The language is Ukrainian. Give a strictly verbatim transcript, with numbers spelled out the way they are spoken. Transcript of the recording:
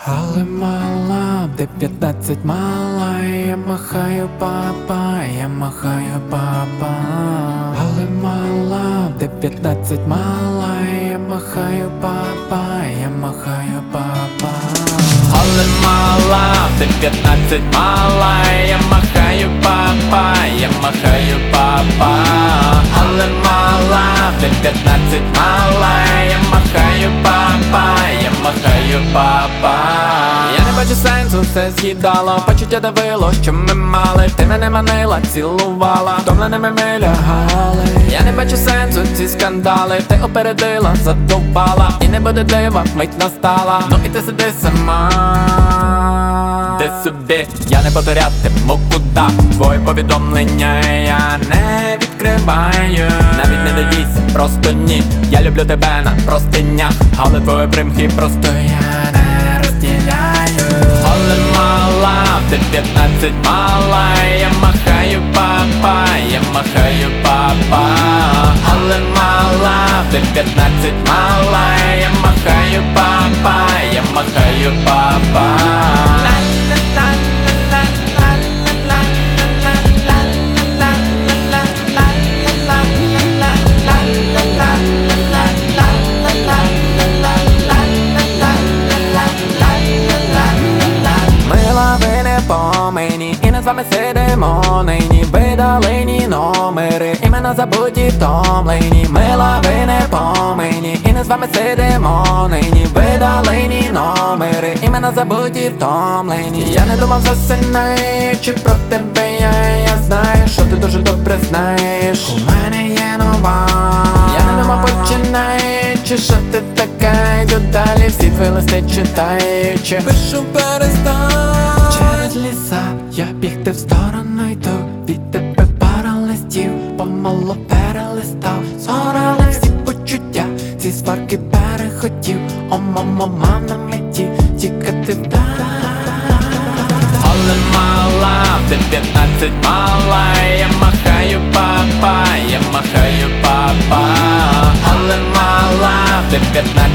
Але мала, де п'ятнадцять мала, я махаю папа, я махаю папа. Але мала, де п'ятнадцять мала, я махаю папа, я махаю папа. Але мала, де п'ятнадцять мала, я махаю папа, я махаю папа. Але мала, де п'ятнадцять мала, я махаю папа, я махаю папа. Я не бачу сенсу, все з'їдало, почуття давило, що ми мали. Ти мене манила, цілувала, втомленими ми лягали. Я не бачу сенсу, ці скандали, ти опередила, задовбала. І не буде дива, мить настала, ну і ти сиди сама. Ти собі, я не повторятиму куда. Твої повідомлення я не відкриваю. Навіть не дивіться, просто ні. Я люблю тебе на простинях, але твої примхи просто я не розділяю. Але мала, ти п'ятнадцять мала, я махаю папа, я махаю папа. Але мала, ти п'ятнадцять мала, я махаю папа, я махаю папа. Мені, і не з вами сидимо нині, видалені номери, імена забуті, втомлені. Мила, ви не по мені, і не з вами сидимо нині, видалені номери, імена забуті, втомлені. Я не думав, засинаючи про тебе, я, я знаю, що ти дуже добре знаєш. У мене є нова. Я не думав, починаючи, що ти така, йду далі, всі твої листи читаючи. Пишу перестань. Через ліса я бігти в сторону йду, від тебе пара листів, помало перелистав. Зорали всі почуття, ці сварки перехотів. О, мамо, мам на меті, тікати вдаль. Але мала, ти п'ятнадцять мала, я махаю папа, я махаю папа. Але мала, ти п'ятнадцять